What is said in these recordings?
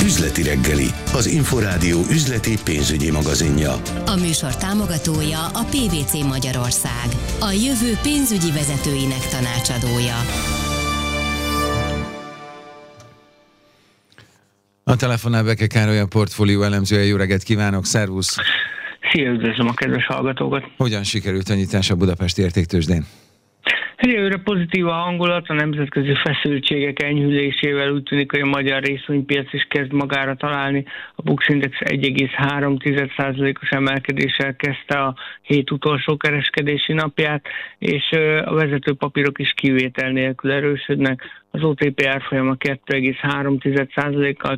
Üzleti reggeli, az Inforádió üzleti pénzügyi magazinja. A műsor támogatója a PVC Magyarország, a jövő pénzügyi vezetőinek tanácsadója. A telefonnál Beke Károly, a portfólió elemzője. Jó reggelt kívánok, szervusz! Szia, üdvözlöm a kedves hallgatókat! Hogyan sikerült a nyitás a budapesti értéktőzsdén? Egyelőre pozitív a hangulat, a nemzetközi feszültségek enyhülésével úgy tűnik, hogy a magyar részvénypiac is kezd magára találni. A Bux Index 1,3%-os emelkedéssel kezdte a hét utolsó kereskedési napját, és a vezető papírok is kivétel nélkül erősödnek. Az OTP árfolyama 2,3%-kal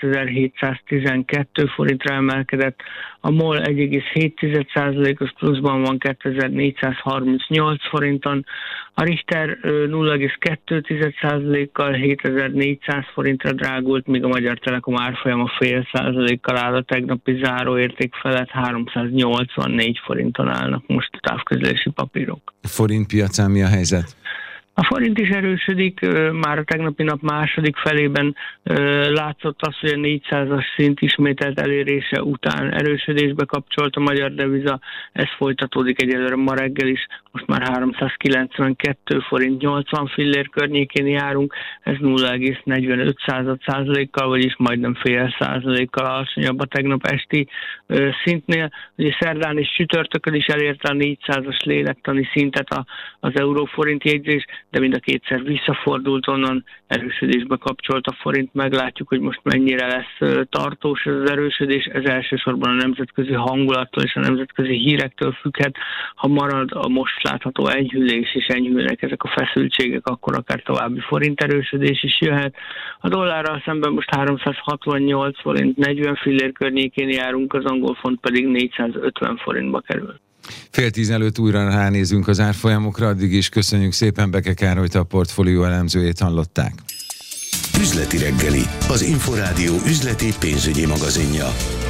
9712 forintra emelkedett, a MOL 1,7%-os pluszban van 2438 forinton, a Richter 0,2%-kal 7400 forintra drágult, míg a Magyar Telekom árfolyama 0,5%-kal áll a tegnapi záróérték felett, 384 forinton állnak most a távközlési papírok. A forint piacán mi a helyzet? A forint is erősödik, már a tegnapi nap második felében látszott az, hogy a 400-as szint ismételt elérése után erősödésbe kapcsolt a magyar deviza, ez folytatódik egyelőre ma reggel is, most már 392 forint 80 fillér környékén járunk, ez 0,45%-kal, vagyis majdnem fél százalékkal alacsonyabb a tegnap esti szintnél. Ugye szerdán és csütörtökön is elérte a 400-as lélektani szintet az euróforint jegyzés, de mind a kétszer visszafordult onnan, erősödésbe kapcsolt a forint, meglátjuk, hogy most mennyire lesz tartós ez az erősödés, ez elsősorban a nemzetközi hangulattól és a nemzetközi hírektől függhet, ha marad a most látható enyhülés és enyhülnek ezek a feszültségek, akkor akár további forint erősödés is jöhet. A dollárral szemben most 368 forint 40 fillér környékén járunk, az angol font pedig 450 forintba kerül. 9:30 előtt újra ránézünk az árfolyamokra, addig is köszönjük szépen Beke Károlyt, a portfólió elemzőjét hallották. Üzleti reggeli, az Inforádió üzleti pénzügyi magazinja.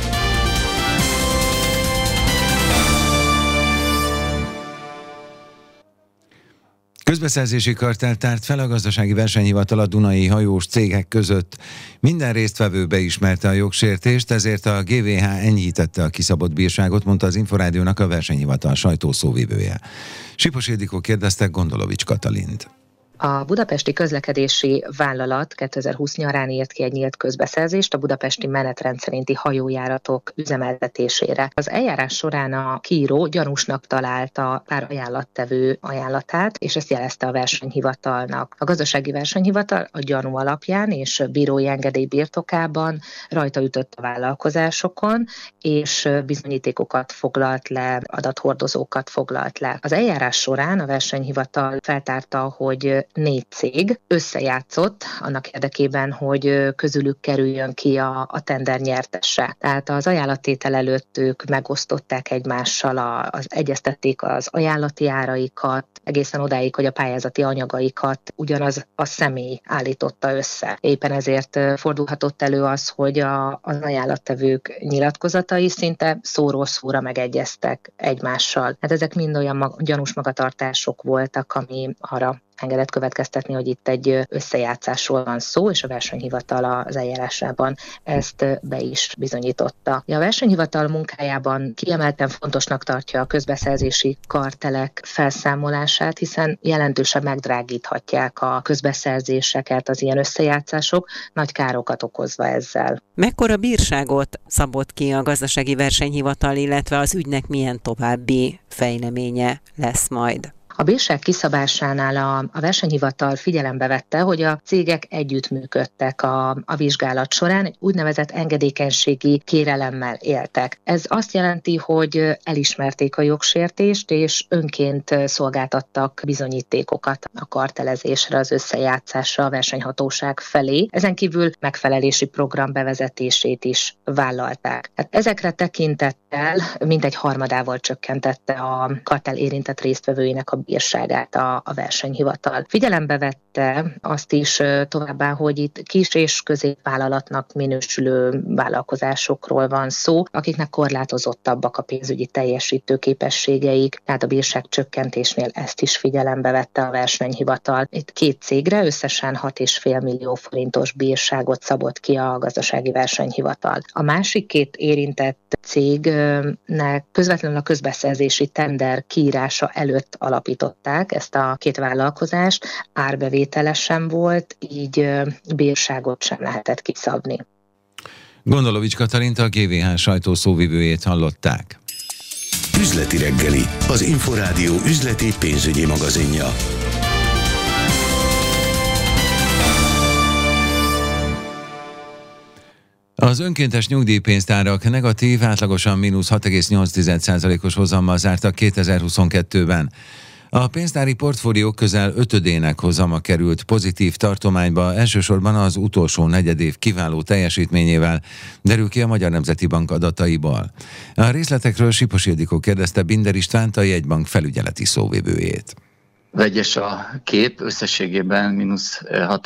Közbeszerzési kartell tárt fel a Gazdasági Versenyhivatal a dunai hajós cégek között. Minden résztvevő beismerte a jogsértést, ezért a GVH enyhítette a kiszabott bírságot, mondta az Inforádiónak a versenyhivatal sajtószóvivője. Sipos Ildikó kérdezte Gondolovics Katalint. A Budapesti Közlekedési Vállalat 2020 nyarán írt ki egy nyílt közbeszerzést a budapesti menetrend szerinti hajójáratok üzemeltetésére. Az eljárás során a kiíró gyanúsnak találta pár ajánlattevő ajánlatát, és ezt jelezte a versenyhivatalnak. A Gazdasági Versenyhivatal a gyanú alapján és bírói engedély birtokában rajta ütött a vállalkozásokon, és bizonyítékokat foglalt le, adathordozókat foglalt le. Az eljárás során a versenyhivatal feltárta, hogy 4 cég összejátszott annak érdekében, hogy közülük kerüljön ki a tender nyertese. Tehát az ajánlattétel előtt ők megosztották egymással, egyeztették az ajánlati áraikat, egészen odáig, hogy a pályázati anyagaikat ugyanaz a személy állította össze. Éppen ezért fordulhatott elő az, hogy az ajánlattevők nyilatkozatai szinte szóról szóra megegyeztek egymással. Hát ezek mind olyan gyanús magatartások voltak, ami arra engedett következtetni, hogy itt egy összejátszásról van szó, és a versenyhivatal az eljárásában ezt be is bizonyította. A versenyhivatal munkájában kiemelten fontosnak tartja a közbeszerzési kartelek felszámolását, hiszen jelentősen megdrágíthatják a közbeszerzéseket az ilyen összejátszások, nagy károkat okozva ezzel. Mekkora bírságot szabott ki a Gazdasági Versenyhivatal, illetve az ügynek milyen további fejleménye lesz majd? A bírság kiszabásánál a versenyhivatal figyelembe vette, hogy a cégek együttműködtek a vizsgálat során, egy úgynevezett engedékenységi kérelemmel éltek. Ez azt jelenti, hogy elismerték a jogsértést, és önként szolgáltattak bizonyítékokat a kartelezésre, az összejátszásra a versenyhatóság felé. Ezen kívül megfelelési program bevezetését is vállalták. Hát ezekre tekintettel kartell mintegy harmadával csökkentette a kartell érintett résztvevőinek a bírságát a versenyhivatal. Figyelembe vette azt is továbbá, hogy itt kis és középvállalatnak minősülő vállalkozásokról van szó, akiknek korlátozottabbak a pénzügyi teljesítő képességeik, tehát a bírság csökkentésnél ezt is figyelembe vette a versenyhivatal. Itt 2 cégre összesen 6,5 millió forintos bírságot szabott ki a gazdasági versenyhivatal. A másik 2 érintett cégnek közvetlenül a közbeszerzési tender kiírása előtt alapították ezt a 2 vállalkozást, árbevétele sem volt, így bírságot sem lehetett kiszabni. Gondolovics Katalint, a GVH sajtószóvivőjét hallották. Üzleti reggeli, az Inforádió üzleti pénzügyi magazinja. Az önkéntes nyugdíjpénztárak negatív, átlagosan mínusz 6,8%-os hozammal zártak 2022-ben. A pénztári portfóliók közel 5-ének hozama került pozitív tartományba, elsősorban az utolsó negyedév kiváló teljesítményével, derül ki a Magyar Nemzeti Bank adataiból. A részletekről Sipos Ildikó kérdezte Binder Istvánt, a jegybank felügyeleti szóvivőjét. Vegyes a kép, összességében mínusz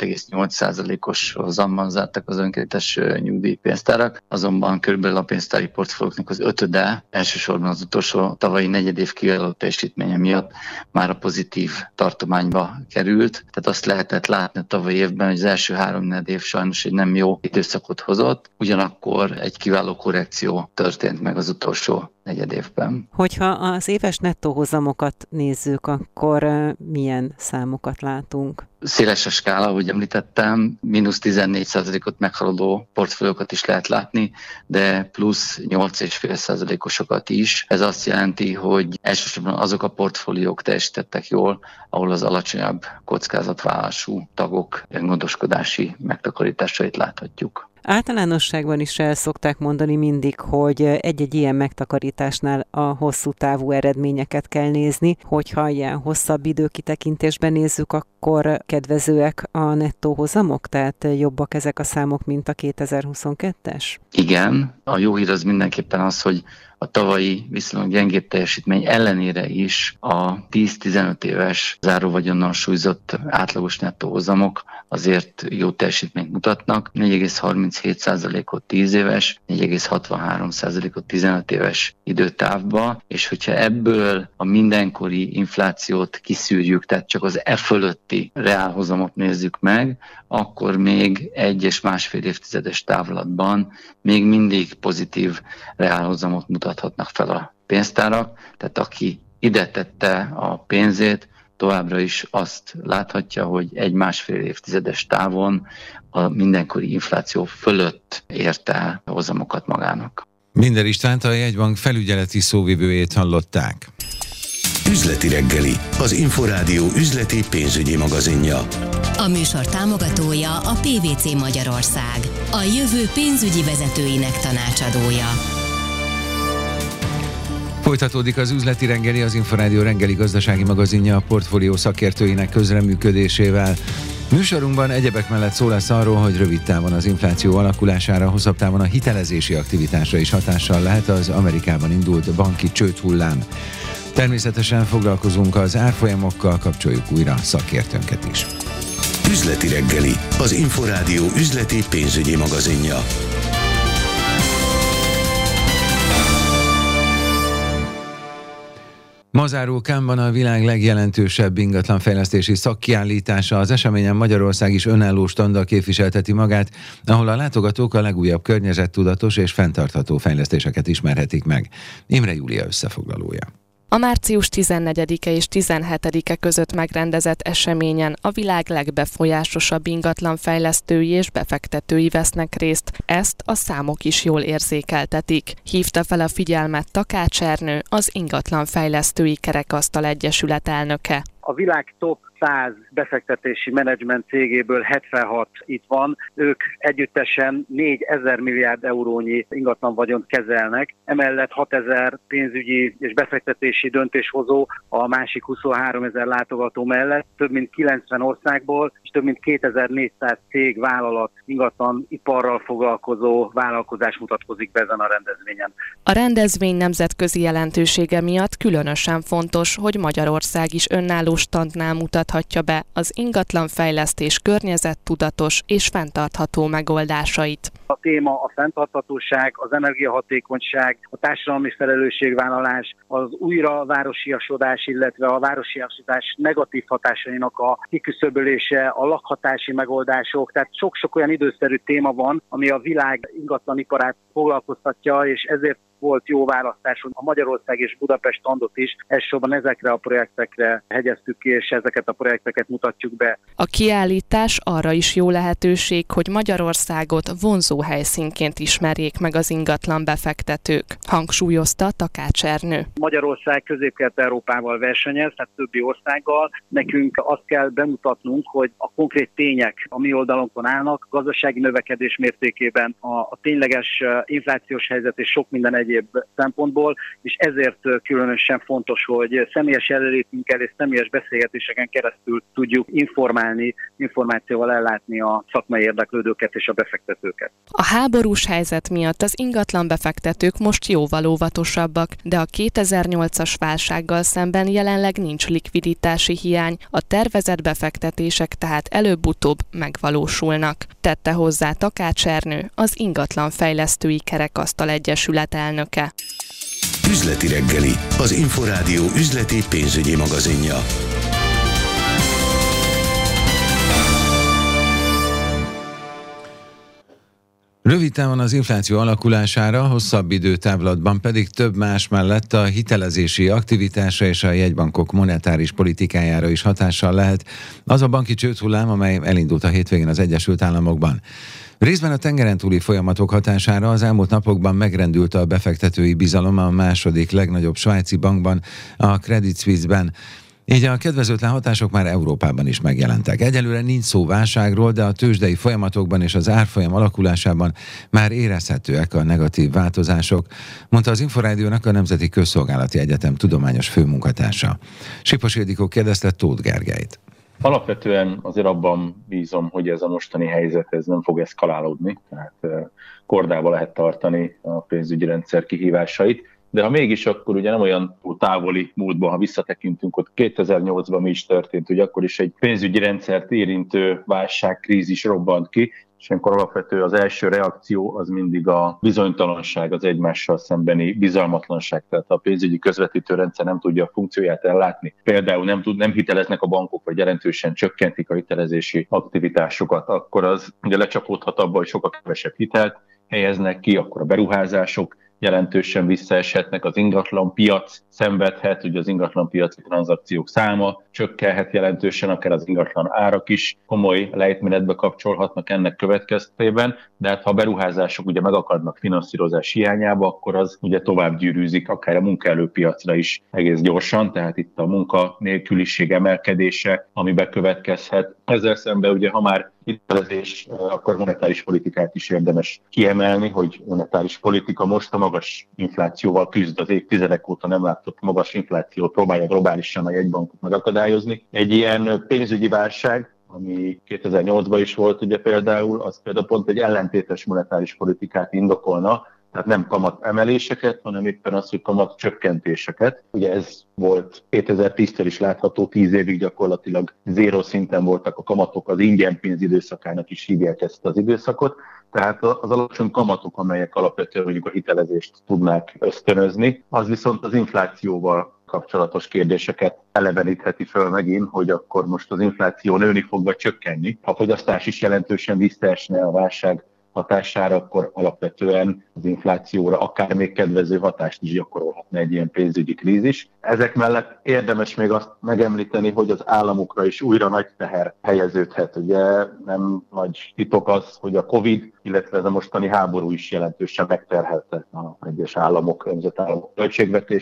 6,8%-os hozammal zártak az önkéntes nyugdíjpénztárak, azonban körülbelül a pénztári portfólióknak az 5-e, elsősorban az utolsó tavalyi negyedév kiváló teljesítménye miatt már a pozitív tartományba került. Tehát azt lehetett látni a tavalyi évben, hogy az első 3 negyedév sajnos egy nem jó időszakot hozott, ugyanakkor egy kiváló korrekció történt meg az utolsó negyedévben. Hogyha az éves nettó hozamokat nézzük, akkor milyen számokat látunk? Széles a skála, ahogy említettem, mínusz 14%-ot meghaladó portfóliókat is lehet látni, de plusz 8,5%-osokat is. Ez azt jelenti, hogy elsősorban azok a portfóliók teljesítettek jól, ahol az alacsonyabb kockázatvállalású tagok gondoskodási megtakarításait láthatjuk. Általánosságban is el szokták mondani mindig, hogy egy-egy ilyen megtakarításnál a hosszú távú eredményeket kell nézni. Hogyha ilyen hosszabb időkitekintésben nézzük, akkor kedvezőek a nettó hozamok? Tehát jobbak ezek a számok, mint a 2022-es? Igen, a jó hír az mindenképpen az, hogy a tavalyi viszonylag gyengébb teljesítmény ellenére is a 10-15 éves záróvagyonnal súlyzott átlagos nettó hozamok azért jó teljesítményt mutatnak. 4,37%-ot 10 éves, 4,63%-ot 15 éves időtávba, és hogyha ebből a mindenkori inflációt kiszűrjük, tehát csak az fölötti reálhozamot nézzük meg, akkor még 1 és másfél évtizedes távlatban még mindig pozitív reálhozamot mutathatnak fel a pénztárak, tehát aki ide tette a pénzét, továbbra is azt láthatja, hogy 1-1,5 évtizedes távon a mindenkori infláció fölött érte el a hozamokat magának. Binder Istvánt, a jegybank felügyeleti szóvivőjét hallották. Üzleti reggeli, az Inforádió üzleti pénzügyi magazinja. A műsor támogatója a PVC Magyarország, a jövő pénzügyi vezetőinek tanácsadója. Folytatódik az üzleti reggeli, az Inforádió reggeli gazdasági magazinja a portfólió szakértőinek közreműködésével. Műsorunkban egyebek mellett szó lesz arról, hogy rövid távon az infláció alakulására, hosszabb távon a hitelezési aktivitásra is hatással lehet az Amerikában indult banki csődhullám. Természetesen foglalkozunk az árfolyamokkal, kapcsoljuk újra szakértőnket is. Üzleti reggeli, az Inforádió üzleti pénzügyi magazinja. Ma zárul Cannes-ban a világ legjelentősebb ingatlanfejlesztési szakkiállítása. Az eseményen Magyarország is önálló standal képviselteti magát, ahol a látogatók a legújabb környezettudatos és fenntartható fejlesztéseket ismerhetik meg. Imre Júlia összefoglalója. A március 14-e és 17-e között megrendezett eseményen a világ legbefolyásosabb ingatlanfejlesztői és befektetői vesznek részt. Ezt a számok is jól érzékeltetik. Hívta fel a figyelmet Takács Ernő, az Ingatlanfejlesztői Kerekasztal Egyesület elnöke. A világ top 100 befektetési menedzsment cégéből 76 itt van, ők együttesen 4000 milliárd eurónyi ingatlan vagyont kezelnek, emellett 6000 pénzügyi és befektetési döntéshozó a másik 23 000 látogató mellett, több mint 90 országból, és több mint 2400 cég, vállalat, ingatlan iparral foglalkozó vállalkozás mutatkozik be ezen a rendezvényen. A rendezvény nemzetközi jelentősége miatt különösen fontos, hogy Magyarország is önálló standnál mutathatja be az ingatlanfejlesztés környezettudatos és fenntartható megoldásait. A téma a fenntarthatóság, az energiahatékonyság, a társadalmi felelősségvállalás, az újravárosiasodás, illetve a városiasodás negatív hatásainak a kiküszöbölése, a lakhatási megoldások, tehát sok-sok olyan időszerű téma van, ami a világ ingatlaniparát foglalkoztatja, és ezért volt jó választás, hogy a Magyarország és Budapest standot is elsősorban ezekre a projektekre hegyeztük ki, és ezeket a projekteket mutatjuk be. A kiállítás arra is jó lehetőség, hogy Magyarországot vonzó helyszínként ismerjék meg az ingatlan befektetők, hangsúlyozta Takács Ernő. Magyarország Közép-Kelet-Európával versenyez, tehát többi országgal. Nekünk azt kell bemutatnunk, hogy a konkrét tények a mi oldalunkon állnak, gazdasági növekedés mértékében, a tényleges inflációs helyzet és sok minden egyéb szempontból, és ezért különösen fontos, hogy személyes jelenlétünkkel és személyes beszélgetéseken keresztül tudjuk információval ellátni a szakmai érdeklődőket és a befektetőket. A háborús helyzet miatt az ingatlan befektetők most jóval óvatosabbak, de a 2008-as válsággal szemben jelenleg nincs likviditási hiány, a tervezett befektetések tehát előbb-utóbb megvalósulnak. Tette hozzá Takács Ernő, az Ingatlanfejlesztői Kerekasztal Egyesület elnöke. Üzleti reggeli, az Inforádió üzleti pénzügyi magazinja. Rövid távon az infláció alakulására, hosszabb időtávlatban pedig több más mellett a hitelezési aktivitásra és a jegybankok monetáris politikájára is hatással lehet az a banki csődhullám, amely elindult a hétvégén az Egyesült Államokban. Részben a tengeren túli folyamatok hatására az elmúlt napokban megrendült a befektetői bizalom a második legnagyobb svájci bankban, a Credit Suisse-ben. Így a kedvezőtlen hatások már Európában is megjelentek. Egyelőre nincs szó válságról, de a tőzsdei folyamatokban és az árfolyam alakulásában már érezhetőek a negatív változások, mondta az Inforádiónak a Nemzeti Közszolgálati Egyetem tudományos főmunkatársa. Sipos Ildikó kérdezte Tóth Gergelyt. Alapvetően azért abban bízom, hogy ez a mostani helyzet ez nem fog eszkalálódni, tehát kordába lehet tartani a pénzügyi rendszer kihívásait, de ha mégis, akkor ugye nem olyan távoli múltban, ha visszatekintünk, ott 2008-ban mi is történt, hogy akkor is egy pénzügyi rendszert érintő válságkrízis robbant ki, és ilyenkor alapvető az első reakció az mindig a bizonytalanság, az egymással szembeni bizalmatlanság, tehát a pénzügyi közvetítő rendszer nem tudja a funkcióját ellátni. Például nem hiteleznek a bankok, vagy jelentősen csökkentik a hitelezési aktivitásokat, akkor az ugye lecsapódhat abba, hogy sokkal kevesebb hitelt helyeznek ki, akkor a beruházások jelentősen visszaeshetnek, az ingatlanpiac szenvedhet, ugye az ingatlanpiaci tranzakciók száma csökkenhet jelentősen, akár az ingatlan árak is komoly lejtmenetbe kapcsolhatnak ennek következtében, de hát ha a beruházások ugye megakadnak finanszírozás hiányába, akkor az ugye tovább gyűrűzik akár a munkaerőpiacra is egész gyorsan, tehát itt a munkanélküliség emelkedése, ami bekövetkezhet. Ezzel szemben ugye, ha már hitelezés, akkor monetáris politikát is érdemes kiemelni, hogy monetáris politika most a magas inflációval küzd, az évtizedek óta nem látott magas inflációt próbálja globálisan a jegybankot megakadályozni. Egy ilyen pénzügyi válság, ami 2008-ban is volt ugye például, az például pont egy ellentétes monetáris politikát indokolna, tehát nem kamat emeléseket, hanem éppen az, hogy kamat csökkentéseket. Ugye ez volt 2010-től is látható, 10 évig gyakorlatilag zéró szinten voltak a kamatok, az ingyen pénz időszakának is hívják ezt az időszakot. Tehát az alacsony kamatok, amelyek alapvetően mondjuk a hitelezést tudnák ösztönözni, az viszont az inflációval kapcsolatos kérdéseket elevenítheti föl megint, hogy akkor most az infláció nőni fog, vagy csökkenni. Ha a fogyasztás is jelentősen visszaesne a válság hatására, akkor alapvetően az inflációra akár még kedvező hatást is gyakorolhatna egy ilyen pénzügyi krízis. Ezek mellett érdemes még azt megemlíteni, hogy az államokra is újra nagy teher helyeződhet. Ugye nem nagy titok az, hogy a Covid, illetve ez a mostani háború is jelentősen megterhelte az egyes államok, nemzetállamok költségvetését.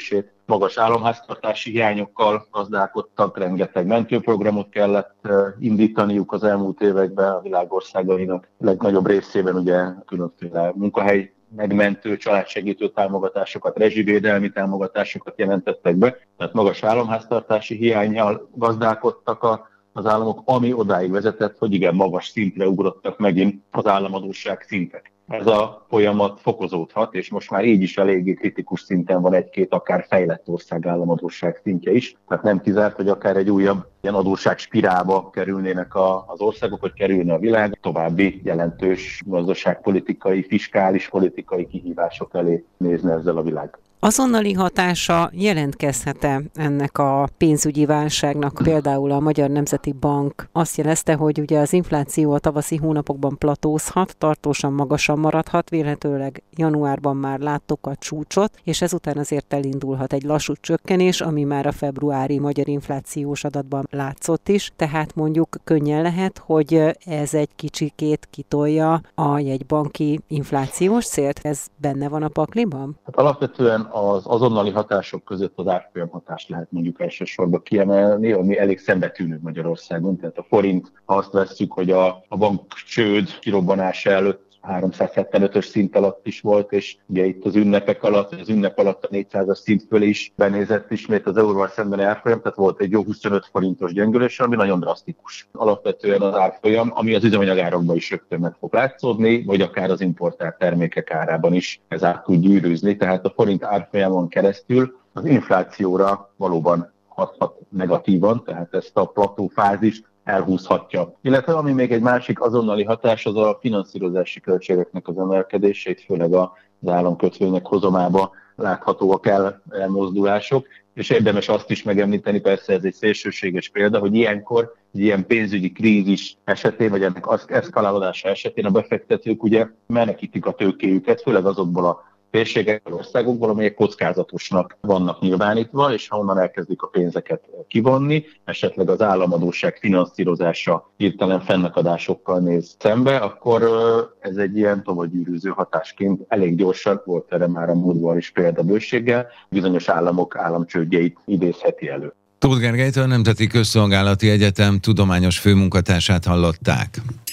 magas államháztartási hiányokkal gazdálkodtak, rengeteg mentőprogramot kellett indítaniuk az elmúlt években, a világországainak legnagyobb részében ugye különféle munkahely megmentő, családsegítő támogatásokat, rezsivédelmi támogatásokat jelentettek be, tehát magas államháztartási hiánnyal gazdálkodtak az államok, ami odáig vezetett, hogy igen, magas szintre ugrottak megint az államadósság szintek. Ez a folyamat fokozódhat, és most már így is eléggé kritikus szinten van egy-két akár fejlett ország államadósság szintje is. Tehát nem kizárt, hogy akár egy újabb ilyen adósság spirálba kerülnének az országok, hogy kerülne a világ, további jelentős gazdaságpolitikai, fiskális politikai kihívások elé nézne ezzel a világ. Azonnali hatása jelentkezhet-e ennek a pénzügyi válságnak? Például a Magyar Nemzeti Bank azt jelezte, hogy ugye az infláció a tavaszi hónapokban platózhat, tartósan magasan maradhat, vélhetőleg januárban már láttuk a csúcsot, és ezután azért elindulhat egy lassú csökkenés, ami már a februári magyar inflációs adatban látszott is, tehát mondjuk könnyen lehet, hogy ez egy kicsikét kitolja a jegybanki inflációs célt. Ez benne van a pakliban? Hát alapvetően az azonnali hatások között az árfolyam hatást lehet mondjuk elsősorban kiemelni, ami elég szembetűnő Magyarországon. Tehát a forint, ha azt vesszük, hogy a bankcsőd kirobbanása előtt 375-ös szint alatt is volt, és ugye itt az ünnep alatt a 400-as szint fölé is benézett ismét az euróval szemben árfolyam, tehát volt egy jó 25 forintos gyengülés, ami nagyon drasztikus. Alapvetően az árfolyam, ami az üzemanyagárakban is rögtön meg fog látszódni, vagy akár az importált termékek árában is ez át tud gyűrűzni, tehát a forint árfolyamon keresztül az inflációra valóban hathat negatívan, tehát ezt a platófázist elhúzhatja. Illetve ami még egy másik azonnali hatás, az a finanszírozási költségeknek az emelkedése, itt főleg az államkötvények hozamába láthatóak elmozdulások, és érdemes azt is megemlíteni, persze ez egy szélsőséges példa, hogy ilyenkor, egy ilyen pénzügyi krízis esetén, vagy ennek eszkalálódása esetén a befektetők ugye menekítik a tőkéjüket, főleg azokból a térségekből, országokból, amelyek kockázatosnak vannak nyilvánítva, és ha onnan elkezdik a pénzeket kivonni, esetleg az államadósság finanszírozása hirtelen fennakadásokkal néz szembe, akkor ez egy ilyen tovagyűrűző hatásként elég gyorsan, volt erre már a múltban is példabőséggel, bizonyos államok államcsődjeit idézheti elő. Tóth Gergelytől, a Nemzeti Közszolgálati Egyetem tudományos főmunkatársát hallották.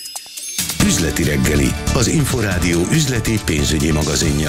Üzleti reggeli, az Inforádió üzleti pénzügyi magazinja.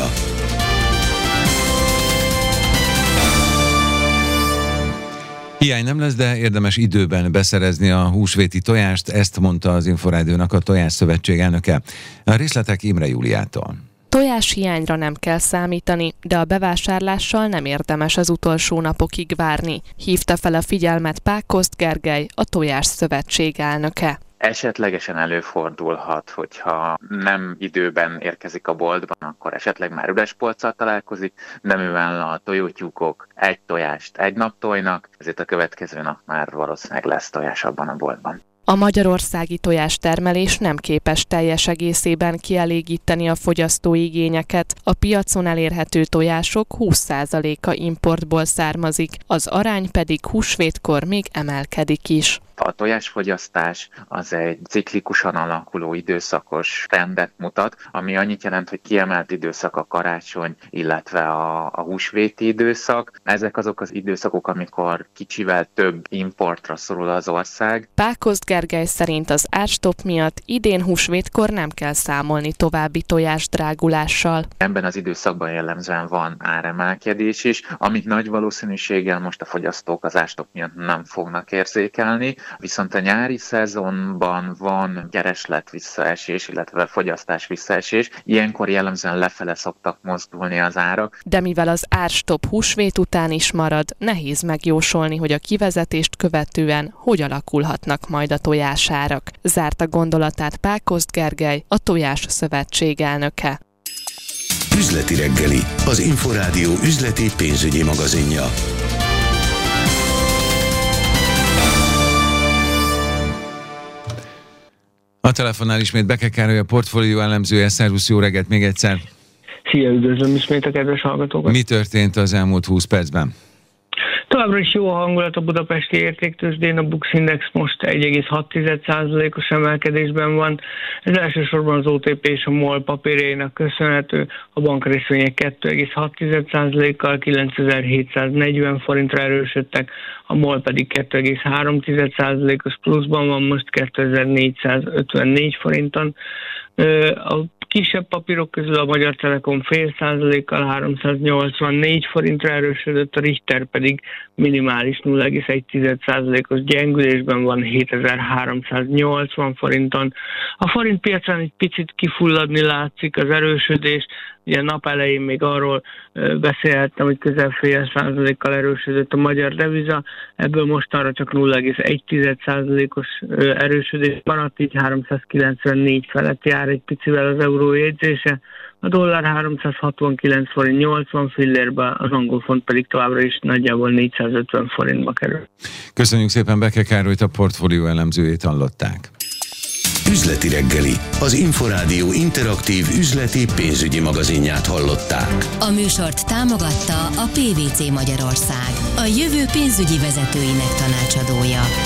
Hiány nem lesz, de érdemes időben beszerezni a húsvéti tojást, ezt mondta az Inforádiónak a Tojásszövetség elnöke. A részletek Imre Júliától. Tojáshiányra nem kell számítani, de a bevásárlással nem érdemes az utolsó napokig várni. Hívta fel a figyelmet Pákozd Gergely, a Tojásszövetség elnöke. Esetlegesen előfordulhat, hogyha nem időben érkezik a boltban, akkor esetleg már üres polccal találkozik, de mivel a tojótyúkok egy tojást egy nap tojnak, ezért a következő nap már valószínűleg lesz tojás abban a boltban. A magyarországi tojástermelés nem képes teljes egészében kielégíteni a fogyasztói igényeket. A piacon elérhető tojások 20%-a importból származik, az arány pedig húsvétkor még emelkedik is. A tojásfogyasztás az egy ciklikusan alakuló időszakos trendet mutat, ami annyit jelent, hogy kiemelt időszak a karácsony, illetve a húsvéti időszak. Ezek azok az időszakok, amikor kicsivel több importra szorul az ország. Pákozd Gergely szerint az árstopp miatt idén húsvétkor nem kell számolni további tojásdrágulással. Ebben az időszakban jellemzően van áremelkedés is, amit nagy valószínűséggel most a fogyasztók az árstopp miatt nem fognak érzékelni. Viszont a nyári szezonban van kereslet visszaesés, illetve fogyasztás visszaesés. Ilyenkor jellemzően lefele szoktak mozdulni az árak. De mivel az árstopp húsvét után is marad, nehéz megjósolni, hogy a kivezetést követően hogy alakulhatnak majd a tojásárak. Zárta gondolatát Pákozd Gergely, a Tojásszövetség elnöke. Üzleti reggeli, az Inforádió üzleti pénzügyi magazinja. A telefonnál ismét Beke Károly, a portfólió elemzője. Szervusz, jó reggelt még egyszer! Szia, üdvözlöm ismét a kedves hallgatókat! Mi történt az elmúlt 20 percben? Továbbra is jó a hangulat a budapesti értéktőzsdén, a Bux Index most 1,6%-os emelkedésben van. Ez elsősorban az OTP és a MOL papírjainak köszönhető, a bankrészvények 2,6%-kal 9740 forintra erősödtek, a MOL pedig 2,3%-os pluszban van, most 2454 forinton. A kisebb papírok közül a Magyar Telekom 0,5%-kal 384 forintra erősödött, a Richter pedig minimális 0,1%-os gyengülésben van 7380 forinton. A forint piacán egy picit kifulladni látszik az erősödés, ugye nap elején még arról beszélhettem, hogy közel 0,5%-kal erősödött a magyar deviza, ebből mostanra csak 0,1%-os erősödés maradt, így 394 felett jár egy picivel az euró jegyzése, a dollár 369 forint 80 fillérbe, az angol font pedig továbbra is nagyjából 450 forintba kerül. Köszönjük szépen, Beke Károlyt, a portfólió elemzőjét hallották. Üzleti reggeli, az Inforádió interaktív üzleti pénzügyi magazinját hallották. A műsort támogatta a PVC Magyarország, a jövő pénzügyi vezetőinek tanácsadója.